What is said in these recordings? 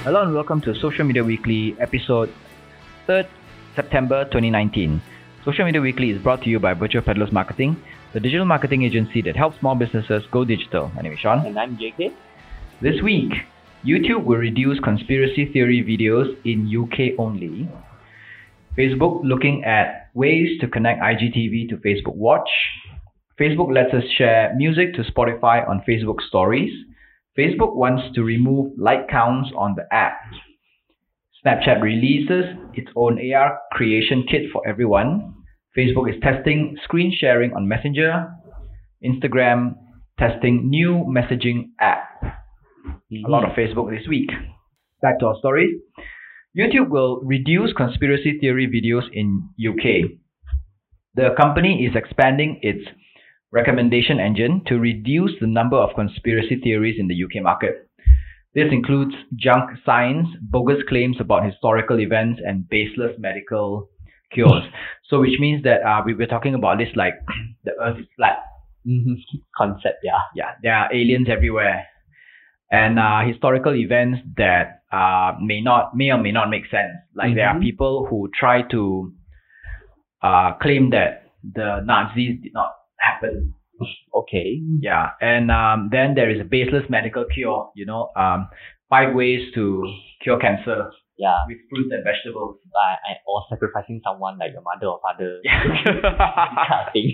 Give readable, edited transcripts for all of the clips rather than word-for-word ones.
Hello and welcome to Social Media Weekly, episode 3rd September 2019. Social Media Weekly is brought to you by Virtual Peddlers Marketing, the digital marketing agency that helps small businesses go digital. My name is Sean. And I'm JK. This week, YouTube will reduce conspiracy theory videos in UK only. Facebook looking at ways to connect IGTV to Facebook Watch. Facebook lets us share music to Spotify on Facebook Stories. Facebook wants to remove like counts on the app. Snapchat releases its own AR creation kit for everyone. Facebook is testing screen sharing on Messenger. Instagram testing new messaging app. A lot of Facebook this week. Back to our stories. YouTube will reduce conspiracy theory videos in UK. The company is expanding its recommendation engine to reduce the number of conspiracy theories in the UK market. This includes junk science, bogus claims about historical events, and baseless medical cures. So which means that we were talking about this like the earth is flat. Concept, yeah. Yeah, there are aliens everywhere. And historical events that may or may not make sense. Like there are people who try to claim that the Nazis did not happen. Okay. Yeah, and then there is a baseless medical cure. 5 ways to cure cancer. Yeah. With fruits and vegetables. Or sacrificing someone like your mother or father. Yeah. That kind of thing.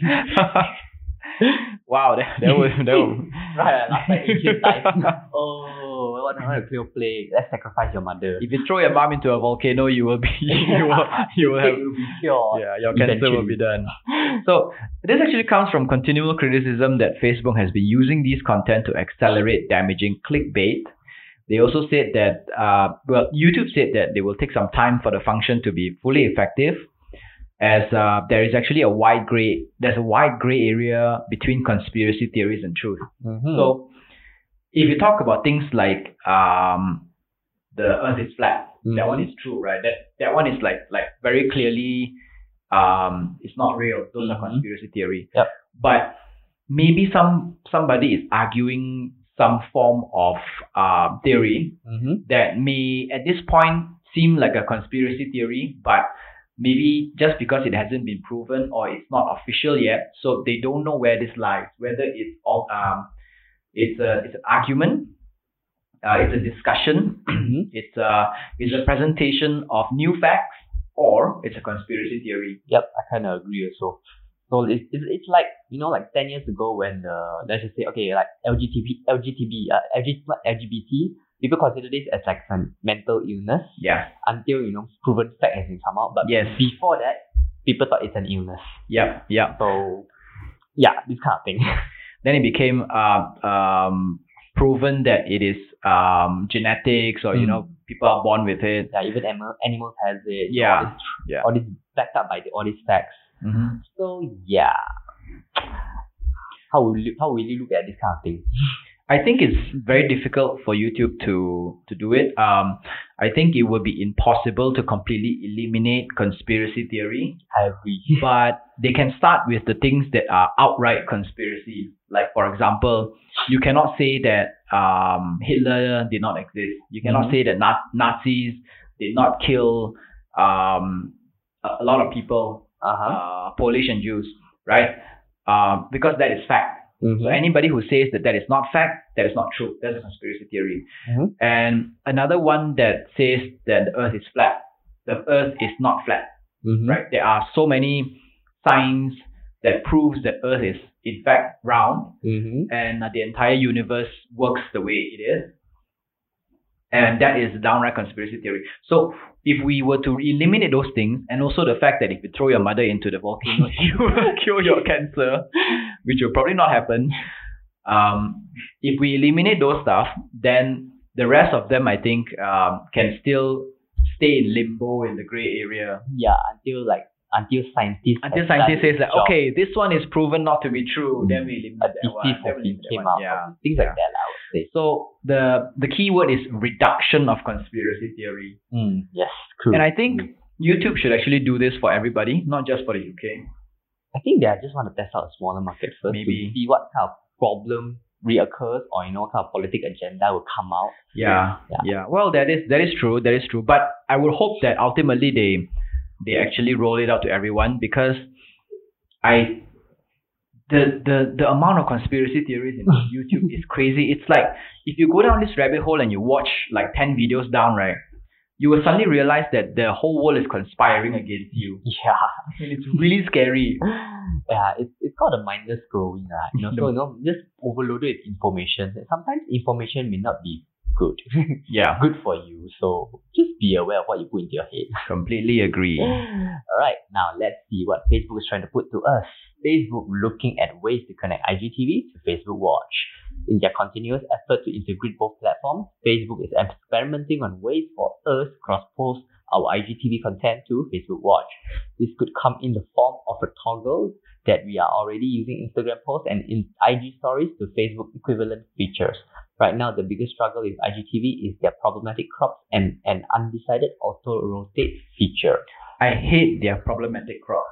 Wow, that was Right, last time ancient times. Oh, what a clear plague. Let's sacrifice your mother. If you throw your mom into a volcano, you will be you will have will be cured. Yeah, your cancer will be done. So this actually comes from continual criticism that Facebook has been using these content to accelerate damaging clickbait. They also said that YouTube said that they will take some time for the function to be fully effective, as there is actually a wide gray area between conspiracy theories and truth. So if you talk about things like the earth is flat, that one is true, right? That one is like very clearly it's not real. Those are conspiracy theory. Yep. But maybe somebody is arguing some form of theory that may at this point seem like a conspiracy theory, but maybe just because it hasn't been proven or it's not official yet, so they don't know where this lies, whether it's all it's an argument, it's a discussion, it's a presentation of new facts, or it's a conspiracy theory. Yep, I kind of agree also. So it's like, like 10 years ago when let's just say, okay, like LGBT, people consider this as like some mental illness. Yeah. Until, proven fact has been come out. But yes, before that, people thought it's an illness. Yep. So, yeah, this kind of thing. Then it became proven that it is genetics, or people are born with it. Yeah, even animals has it. Yeah. All this backed up by all these facts. So yeah, how will you look at this kind of thing? I think it's very difficult for YouTube to do it. I think it would be impossible to completely eliminate conspiracy theory. I agree. But they can start with the things that are outright conspiracy. Like, for example, you cannot say that Hitler did not exist. You cannot say that Nazis did not kill a lot of people, Polish and Jews, right? Because that is fact. So anybody who says that is not fact, that is not true. That's a conspiracy theory. And another one that says that the earth is flat. The earth is not flat, right? There are so many signs that proves that earth is in fact round, and the entire universe works the way it is. And that is downright conspiracy theory. So if we were to eliminate those things, and also the fact that if you throw your mother into the volcano, you will cure your cancer, which will probably not happen. If we eliminate those stuff, then the rest of them, I think, can still stay in limbo in the gray area. Yeah, until scientists says that, okay, this one is proven not to be true, then we eliminate that one. Came out. Yeah. Things like that, I would say. So the key word is reduction of conspiracy theory. Yes, true. And I think YouTube should actually do this for everybody, not just for the UK. I think they just want to test out a smaller market first, Maybe. to see what kind of problem reoccurs, or kind of political agenda will come out. Yeah. Well, that is true. That is true. But I would hope that ultimately they actually roll it out to everyone, because I the amount of conspiracy theories in YouTube is crazy. It's like if you go down this rabbit hole and you watch like 10 videos down, right, you will suddenly realize that the whole world is conspiring against you. Yeah. And it's really scary. Yeah, it's called a mindless scrolling, so just overloaded with information. Sometimes information may not be good. Yeah. Good for you. So just be aware of what you put into your head. Completely agree. Alright, now let's see what Facebook is trying to put to us. Facebook looking at ways to connect IGTV to Facebook Watch. In their continuous effort to integrate both platforms, Facebook is experimenting on ways for us to cross-post our IGTV content to Facebook Watch. This could come in the form of a toggle that we are already using Instagram posts and in IG stories to Facebook equivalent features. Right now, the biggest struggle with IGTV is their problematic crops and an undecided auto-rotate feature. I hate their problematic crop.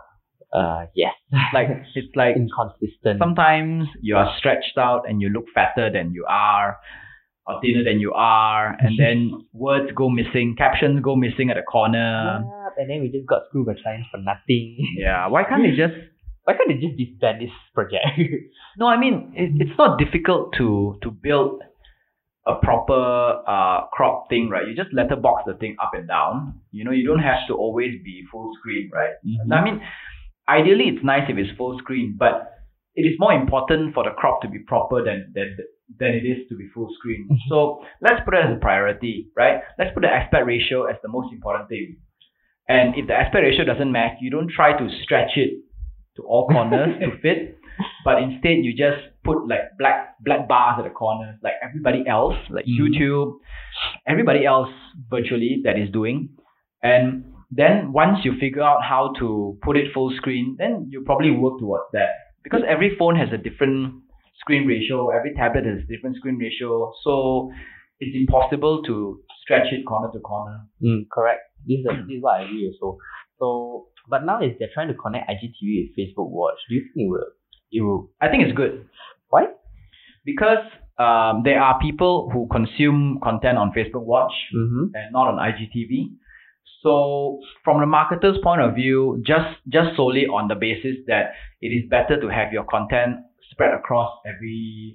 Yes. It's like inconsistent. Sometimes you are stretched out and you look fatter than you are, or thinner than you are, and then words go missing, captions go missing at the corner. Yeah, and then we just got screwed by clients for nothing. Yeah, why can't they just disband this project? No, I mean it's not difficult to build a proper crop thing, right? You just letterbox the thing up and down. You don't have to always be full screen, right? Mm-hmm. I mean, ideally it's nice if it's full screen, but it is more important for the crop to be proper than it is to be full screen. Mm-hmm. So let's put it as a priority, right? Let's put the aspect ratio as the most important thing. And if the aspect ratio doesn't match, you don't try to stretch it to all corners to fit, but instead you just put like black bars at the corners, like everybody else, like YouTube, everybody else virtually that is doing. And then once you figure out how to put it full screen, then you probably work towards that. Because every phone has a different screen ratio, every tablet has a different screen ratio, so it's impossible to stretch it corner to corner. Correct. This is what I agree also. So, but now if they're trying to connect IGTV with Facebook Watch, do you think it will? I think it's good. Why? Because there are people who consume content on Facebook Watch and not on IGTV. So from the marketer's point of view, just solely on the basis that it is better to have your content spread across every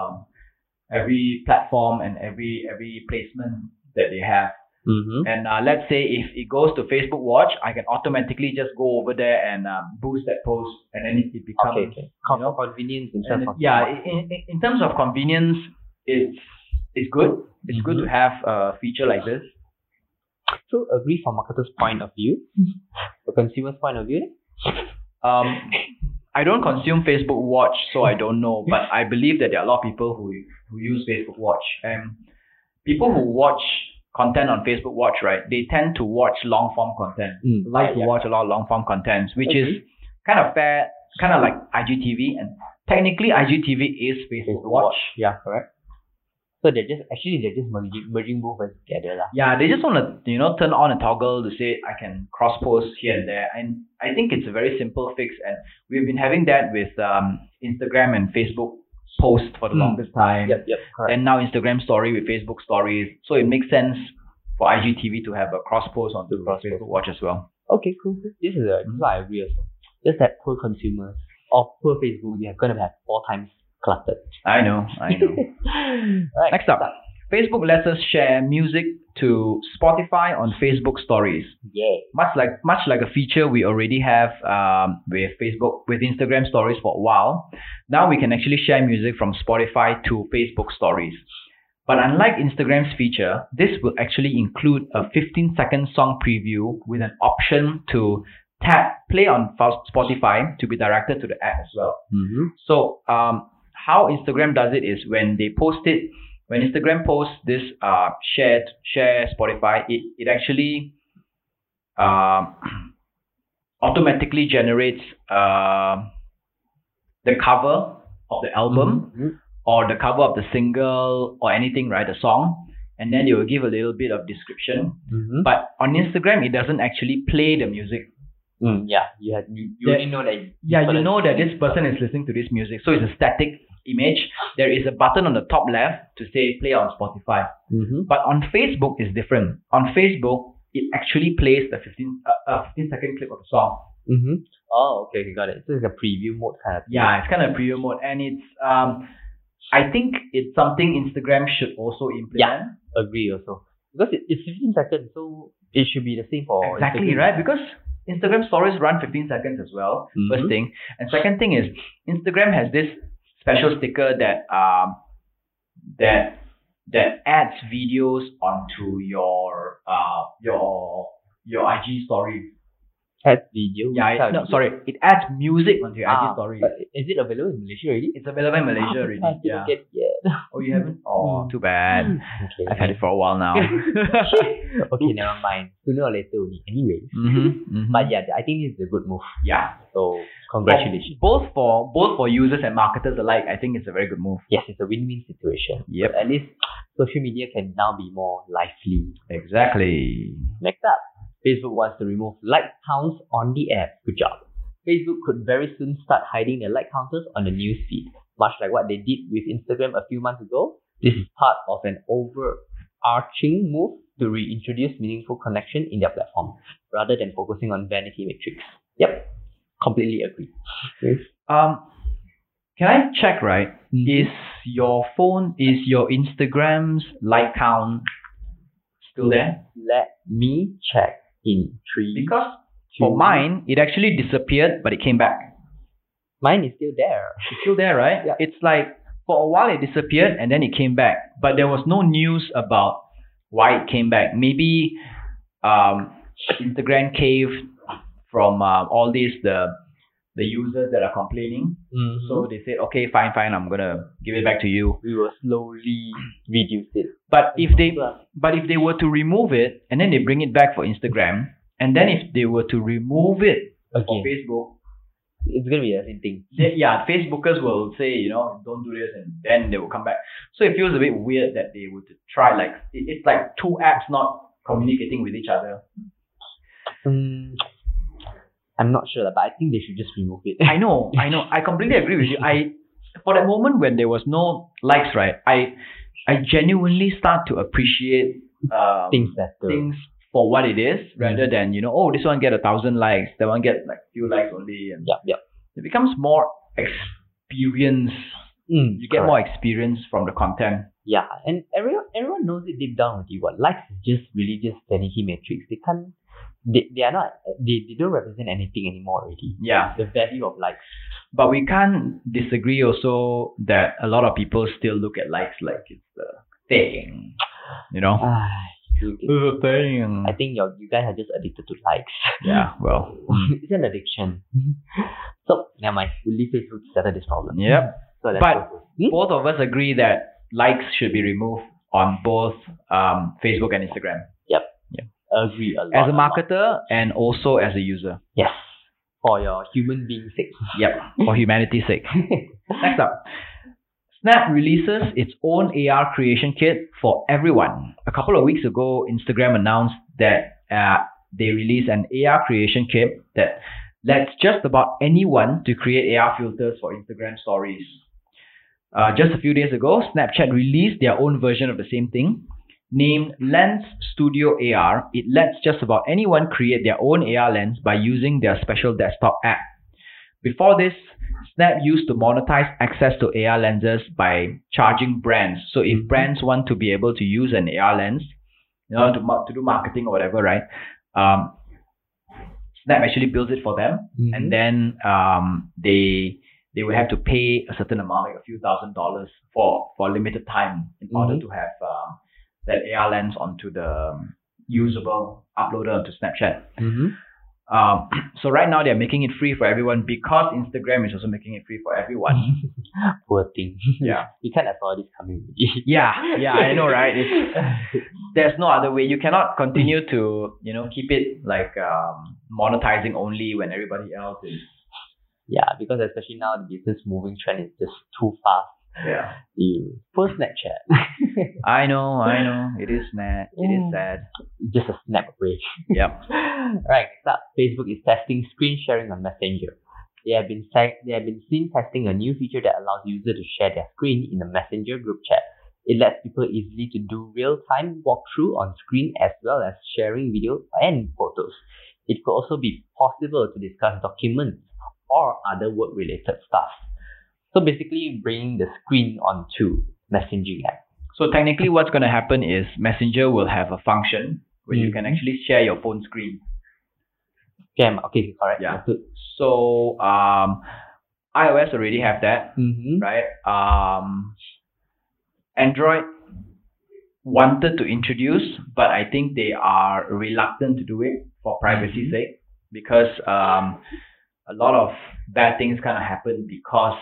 platform and every placement that they have. And let's say if it goes to Facebook Watch, I can automatically just go over there and boost that post, and then it becomes convenience in terms of in terms of convenience, it's good. It's good to have a feature like this. So agree from marketer's point of view, the consumer's point of view. I don't consume Facebook Watch, so I don't know, but I believe that there are a lot of people who use Facebook Watch, and people who watch content on Facebook Watch, right, they tend to watch long form content. Watch a lot of long form contents, which is kind of fair, kind of like IGTV, and technically IGTV is Facebook Watch. Yeah, correct. So they're just merging both together. Yeah, they just want to turn on a toggle to say I can cross post here and there, and I think it's a very simple fix, and we've been having that with Instagram and Facebook post for the longest time. Yep, correct. And now Instagram story with Facebook stories. So it makes sense for IGTV to have a cross post on Facebook Watch as well. Okay, cool. This is what I agree also. Just that poor consumers or poor Facebook, they're going to have 4 times cluttered. I know. Right, Next up, Facebook lets us share music to Spotify on Facebook stories. Yeah. Much like a feature we already have with Instagram stories for a while. Now we can actually share music from Spotify to Facebook stories. But unlike Instagram's feature, this will actually include a 15-second song preview with an option to tap play on Spotify to be directed to the app as well. So how Instagram does it is when Instagram posts this share Spotify, it actually automatically generates the cover of the album or the cover of the single or anything, right? The song, and then it will give a little bit of description. But on Instagram, it doesn't actually play the music. You already know that. Yeah, you know that this person is listening to this music, so it's a static image, there is a button on the top left to say play on Spotify. But on Facebook, it's different. On Facebook, it actually plays the 15-second clip of the song. Oh, okay, got it. So it's a preview mode kind of thing. Yeah, it's kind of preview mode, and it's I think it's something Instagram should also implement. Yeah, agree also. Because it's 15 seconds, so it should be the same for Exactly, Instagram. right? Because Instagram stories run 15 seconds as well. First thing. And second thing is Instagram has this special sticker that adds videos onto your IG story. Add video. Yeah, it adds music onto your IG story. But is it available in Malaysia already? It's available in Malaysia already. I didn't get it yet. Oh, you haven't? Oh, too bad. Okay. I've had it for a while now. Okay, never mind. Sooner or later only. Anyways. But yeah, I think this is a good move. Yeah. So congratulations. Both for users and marketers alike, I think it's a very good move. Yes, it's a win-win situation. Yep. But at least social media can now be more lively. Exactly. Next up, Facebook wants to remove like counts on the app. Good job. Facebook could very soon start hiding their like counters on the news feed, much like what they did with Instagram a few months ago. This is part of an overarching move to reintroduce meaningful connection in their platform, rather than focusing on vanity metrics. Yep, completely agree. Can I check, right? Is your Instagram's like count still there? Let me check in 3. Because for mine, it actually disappeared, but it came back. Mine is still there. It's still there, right? Yeah. It's like for a while it disappeared and then it came back, but there was no news about why it came back. Maybe Instagram caved from all these the users that are complaining. So they said, okay, fine, I'm gonna give it back to you. We will slowly reduce it. But if they were to remove it and then they bring it back for Instagram, and then if they were to remove it for Facebook, it's gonna be the same thing. Facebookers will say, don't do this, and then they will come back. So it feels a bit weird that they would try, like, it's like two apps not communicating with each other. I'm not sure, but I think they should just remove it. I know. I completely agree with you. For that moment when there was no likes, right, I genuinely start to appreciate things better. Things for what it is, rather than, this one get 1,000 likes, that one get like few likes only. And it becomes more experience. You get more experience from the content. Yeah, and everyone knows it deep down already. What likes is just really just vanity metrics. They are not. They don't represent anything anymore already. Yeah. The value of likes. But we can't disagree also that a lot of people still look at likes like it's the thing. It's a thing. I think you guys are just addicted to likes. Yeah, well. It's an addiction. So, never mind. We'll leave Facebook to settle this problem. Yep. So but both of us agree that likes should be removed on both Facebook and Instagram. Yep. Agree a lot. As a marketer and also as a user. Yes. For your human being sake. Yep. For humanity's sake. Next up. Snap releases its own AR creation kit for everyone. A couple of weeks ago, Instagram announced that they released an AR creation kit that lets just about anyone to create AR filters for Instagram stories. Just a few days ago, Snapchat released their own version of the same thing. Named Lens Studio AR, it lets just about anyone create their own AR lens by using their special desktop app. Before this, Snap used to monetize access to AR lenses by charging brands. So if brands want to be able to use an AR lens, to do marketing or whatever, right? Snap actually builds it for them, and then they will have to pay a certain amount, like a few $1,000s for a limited time in order to have that AR lens onto the usable uploader onto Snapchat. So right now they're making it free for everyone because Instagram is also making it free for everyone. Poor thing. Yeah. You can't afford this coming. Yeah, I know, right? There's no other way. You cannot continue to, keep it like monetizing only when everybody else is. Yeah, because especially now the business moving trend is just too fast. Yeah. Poor Snapchat. I know. It is sad. It is sad. Just a snap away. Yep. Right, next up, Facebook is testing screen sharing on Messenger. they have been seen testing a new feature that allows users to share their screen in a messenger group chat. It lets people easily to do real-time walkthrough on screen as well as sharing video and photos. It could also be possible to discuss documents or other work-related stuff. So basically bringing the screen onto messaging app. So technically what's going to happen is Messenger will have a function where you can actually share your phone screen. Okay, correct. Yeah. So iOS already have that, right? Android wanted to introduce, but I think they are reluctant to do it for privacy's sake, because a lot of bad things kind of happened because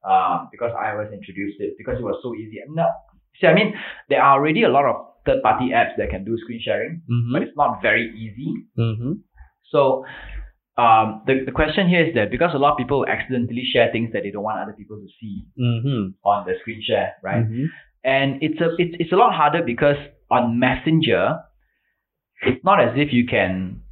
iOS introduced it, because it was so easy. No, see, I mean, there are already a lot of third-party apps that can do screen sharing, but it's not very easy. So the question here is that because a lot of people accidentally share things that they don't want other people to see on the screen share, right? And it's a lot harder because on Messenger, it's not as if you can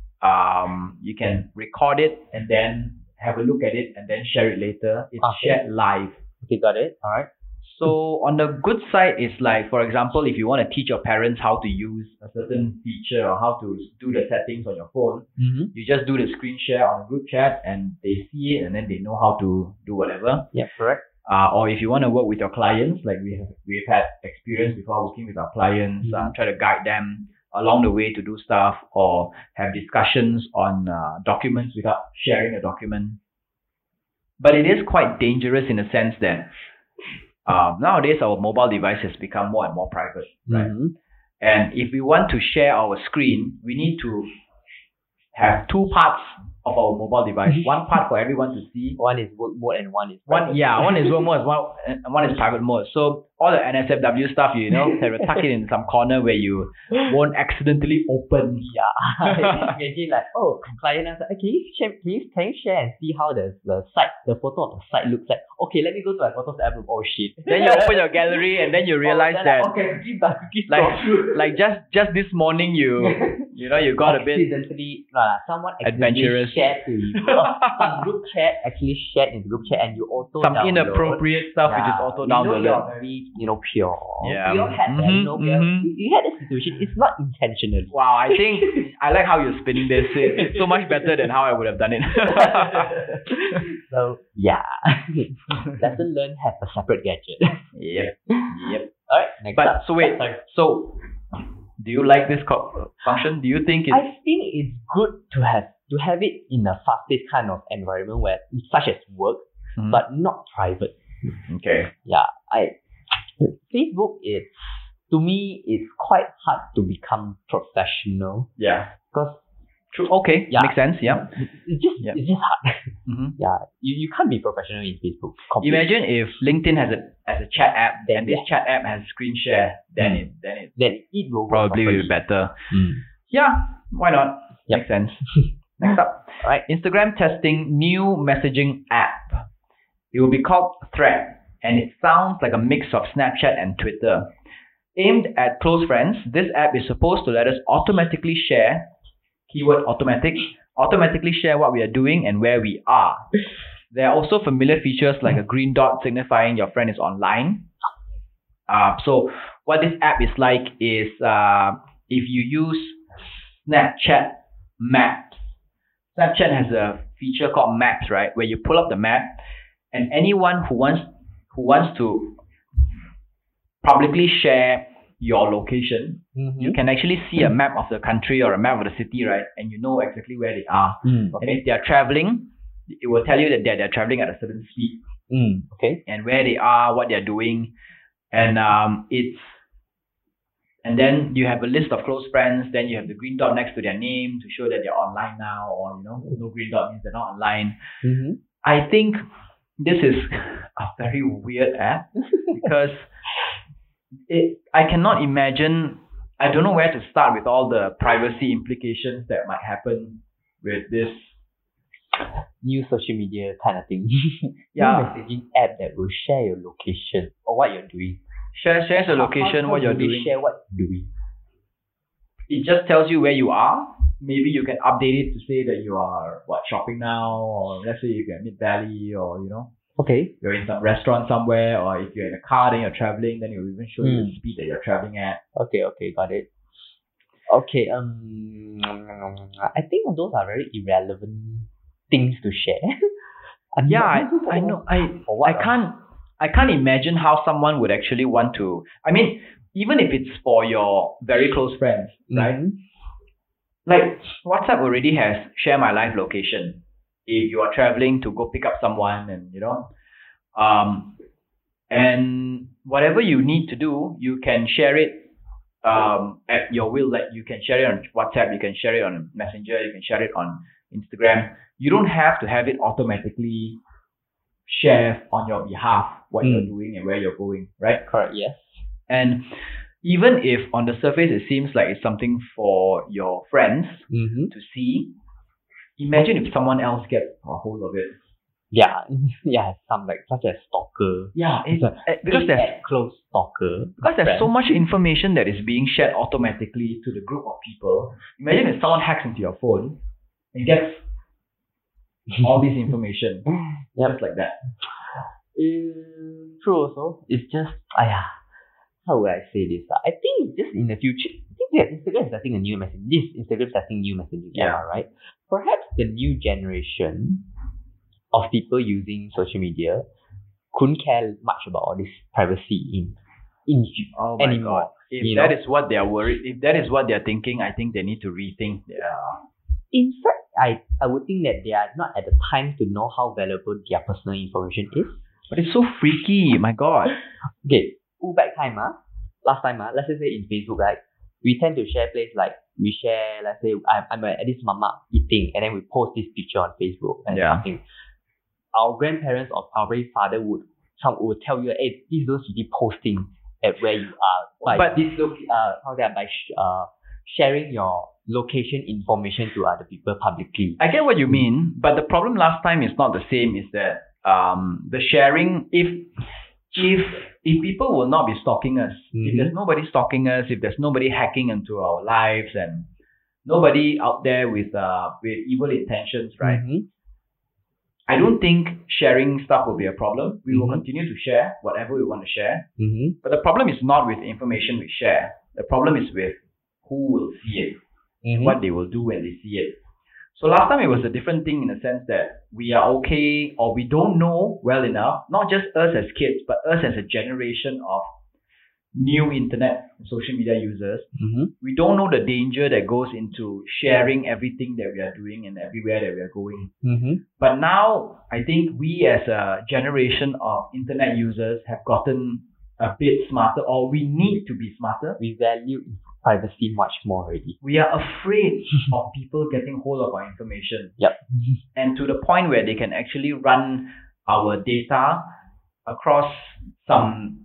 record it and then have a look at it and then share it later. It's shared live. Okay, got it. All right. So on the good side, it's like, for example, if you want to teach your parents how to use a certain feature or how to do the settings on your phone, you just do the screen share on a group chat and they see it and then they know how to do whatever. Yeah, correct. Or if you want to work with your clients, like we've had experience before working with our clients, try to guide them along the way to do stuff, or have discussions on documents without sharing a document. But it is quite dangerous in the sense that nowadays our mobile device has become more and more private, right? And if we want to share our screen, we need to have two parts of our mobile device. One part for everyone to see. One is work mode and one is private. One is work mode and one is private mode. So all the NSFW stuff, you know, they will tuck it in some corner where you won't accidentally open. Yeah. Imagine like, oh, client asks, can you share and see how the photo of the site looks like? Okay, let me go to my photos album. Oh shit. Then you open your gallery and then you realize that like just this morning you got a bit someone adventurous. Shared to you. Some group chat actually shared in the group chat and you auto some download. Inappropriate stuff which is auto downloaded. You're very pure. Yeah. You had that, you had a situation. It's not intentionally. Wow, I think I like how you're spinning this. It's so much better than how I would have done it. So yeah, lesson learned. Have a separate gadget. Yep. All right. Next up. So wait. So do you like this function? Do you think it's? I think it's good to have it in a fast-paced kind of environment where, such as work, but not private. Okay. Yeah, Facebook is, to me, it's quite hard to become professional. Yeah. Because true. Okay. Yeah. Makes sense. Yeah. It's just hard. Yeah. You can't be professional in Facebook. Completely. Imagine if LinkedIn has a chat app, and this chat app has screen share, then it will probably be better. Yeah. Why not? Yep. Makes sense. Next up. All right. Instagram testing new messaging app. It will be called Thread, and it sounds like a mix of Snapchat and Twitter. Aimed at close friends, this app is supposed to let us automatically share, keyword automatically share what we are doing and where we are. There are also familiar features like a green dot signifying your friend is online. So what this app is like is if you use Snapchat Maps. Snapchat has a feature called Maps, right? Where you pull up the map, and anyone who wants to publicly share your location, you can actually see a map of the country or a map of the city, right? And you know exactly where they are. And if they are traveling, it will tell you that they're traveling at a certain speed. Okay. And where they are, what they're doing, and and then you have a list of close friends. Then you have the green dot next to their name to show that they're online now, or no green dot means they're not online. I think this is a very weird app because I cannot imagine. I don't know where to start with all the privacy implications that might happen with this new social media kind of thing. Yeah. New messaging app that will share your location or what you're doing. Shares the location, what you're doing. Share what you're doing. It just tells you where you are, maybe you can update it to say that you are shopping now, or let's say you're at Mid Valley, or Okay. you're in some restaurant somewhere, or if you're in a car then you're traveling, then it will even show you the speed that you're traveling at. Okay, got it. Okay, I think those are very irrelevant things to share. I'm Yeah, not sure I know. for what. I can't imagine how someone would actually want to. I mean, even if it's for your very close friends, right? Mhm. Like WhatsApp already has share my live location. If you are traveling to go pick up someone, and and whatever you need to do, you can share it at your will. Like you can share it on WhatsApp, you can share it on Messenger, you can share it on Instagram. You don't have to have it automatically share on your behalf what you're doing and where you're going, right? Correct, yes. And even if on the surface it seems like it's something for your friends Mm-hmm. to see, imagine if someone else gets a hold of it. Yeah, yeah, some like such as stalker. Yeah, It's a because there's close stalker. because there's so friend. much information that is being shared automatically to the group of people. Imagine if someone hacks into your phone and gets all this information Yep. just like that. True also. It's just how would I say this? I think just in the future, I think that Instagram is starting a new message. Instagram starting new messaging era, right? Perhaps the new generation of people using social media couldn't care much about all this privacy Oh my anymore. god. If you that know? is what they are worried, if that is what they are thinking, I think they need to rethink their. In fact, I would think that they are not at the time to know how valuable their personal information is. But it's so freaky, my god. Okay, go back time, last time, let's just say in Facebook, right? We tend to share place like we share, let's say I'm at this mama eating, and then we post this picture on Facebook and Yeah. something. Our grandparents or our very father would tell you, hey, please don't be posting at where you are. But- Sharing your location information to other people publicly. I get what you mean, but the problem last time is not the same. Is that the sharing, if people will not be stalking us, if there's nobody stalking us, if there's nobody hacking into our lives, and nobody out there with evil intentions, right? Mhm. I don't think sharing stuff will be a problem. We will Mhm. continue to share whatever we want to share, Mhm. but the problem is not with information we share. The problem is with who will see it, Mhm. what they will do when they see it. So last time it was a different thing in the sense that we are okay, or we don't know well enough, not just us as kids, but us as a generation of new internet and social media users. Mhm. We don't know the danger that goes into sharing everything that we are doing and everywhere that we are going. Mhm. But now I think we as a generation of internet users have gotten a bit smarter, or we need to be smarter. We value privacy much more already. We are afraid of people getting hold of our information, Yep. and to the point where they can actually run our data across some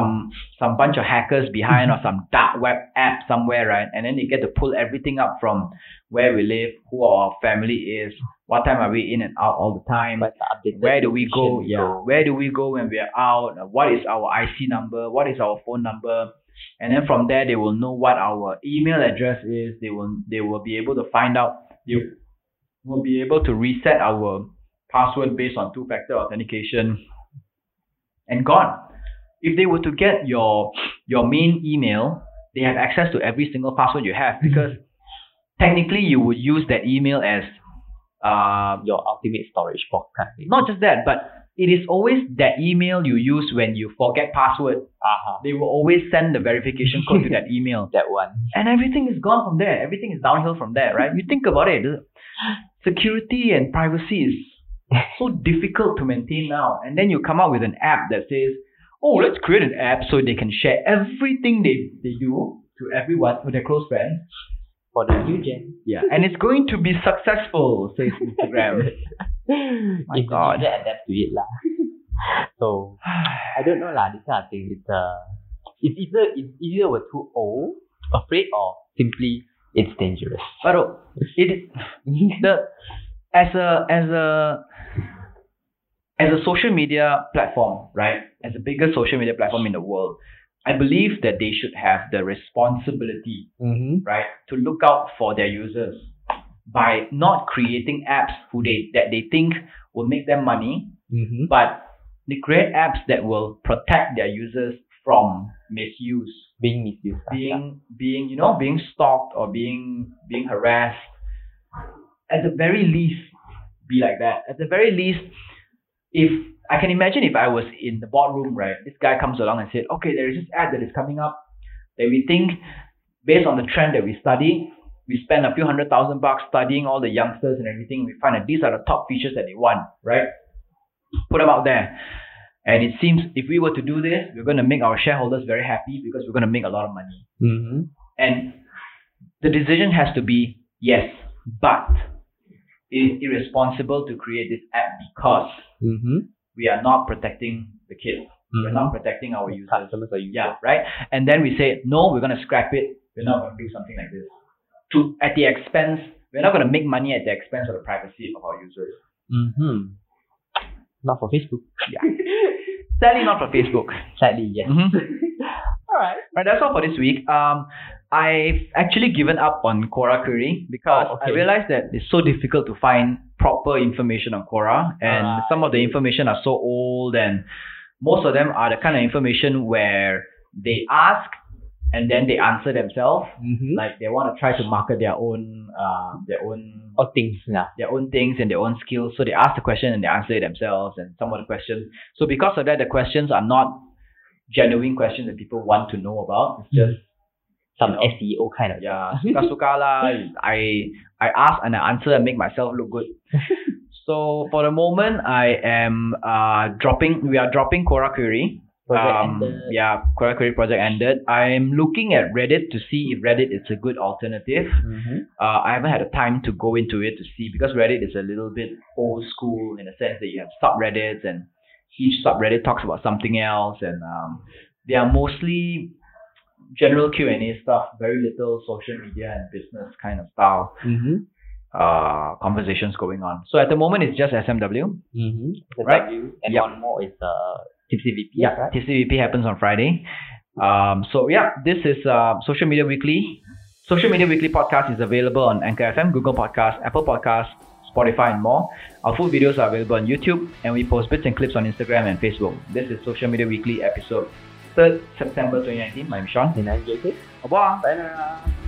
bunch of hackers behind, or some dark web app somewhere, right? And then they get to pull everything up from where we live, who our family is, what time are we in and out all the time, But the updated where do we go? location Yeah, where do we go when we are out? What is our IC number? What is our phone number? And then from there, they will know what our email address is. They will be able to find out. They will be able to reset our password based on two-factor authentication. And gone. If they were to get your main email, they have access to every single password you have, because technically you would use that email as Your ultimate storage box kind of thing. not just that, but it is always that email you use when you forget password. They will always send the verification code to that email, That one. and everything is gone from there. Everything is downhill from there, right? You think about it, security and privacy is so difficult to maintain now, and then you come up with an app that says, oh, let's create an app so they can share everything they do to everyone, to their close friends. For the new gen. Yeah, and it's going to be successful, says Instagram. My If God. the user adapt to it lah. So I don't know lah. This kind of thing. It's either we're too old, afraid, or simply it's dangerous. But as a social media platform, right? As the biggest social media platform in the world, I believe that they should have the responsibility, Mm-hmm. right, to look out for their users. by not creating apps that they think will make them money, Mm-hmm. but they create apps that will protect their users from misuse, Being misused. being stalked or being harassed. At the very least, be like that. At the very least, if I can imagine if I was in the boardroom, right, this guy comes along and said, okay, there is this ad that is coming up that we think, based on the trend that we study, we spend a few $100,000 studying all the youngsters and everything. We find that these are the top features that they want, right? Put them out there. And it seems if we were to do this, we're going to make our shareholders very happy because we're going to make a lot of money. Mm-hmm. And the decision has to be, yes, but it is irresponsible to create this app because Mm-hmm. we are not protecting the kids. We're Mhm. not protecting our users. Customers are users. Yeah, right? And then we say, no, we're going to scrap it. We're not going to do something like this. We're not going to make money at the expense of the privacy of our users. Mm-hmm. Not for Facebook. Yeah. Sadly, not for Facebook. Sadly, yes. Mhm. All right. Right, that's all for this week. I've actually given up on Quora Query because Oh, okay. I realized that it's so difficult to find proper information on Quora, and Right. some of the information are so old, and most of them are the kind of information where they ask and then they answer themselves. Mm-hmm. Like they want to try to market their own Or things, yeah. their own things and their own skills. So they ask the question and they answer it themselves, and some of the questions. So because of that, the questions are not genuine questions that people want to know about. It's just Some you know, SEO kind of. yeah, suka lah. I ask and I answer and make myself look good. So for the moment, I am we are dropping Quora Query. Project ended. Yeah, Quora Query project ended. I'm looking at Reddit to see if Reddit is a good alternative. Mm-hmm. I haven't had the time to go into it to see because Reddit is a little bit old school in the sense that you have subreddits and each subreddit talks about something else, and they are mostly general Q&A stuff, very little social media and business kind of style Mm-hmm. conversations going on. So at the moment, it's just SMW. Mm-hmm. The Right. W, and Yep. one more is Tipsy VP. Yeah, Right? TCVP happens on Friday. So yeah, this is Social Media Weekly. Social Media Weekly podcast is available on Anchor FM, Google Podcasts, Apple Podcasts, Spotify, and more. Our full videos are available on YouTube, and we post bits and clips on Instagram and Facebook. This is Social Media Weekly episode 3rd September 2019. I'm Sean. And I'm JK. Au revoir. Bye now.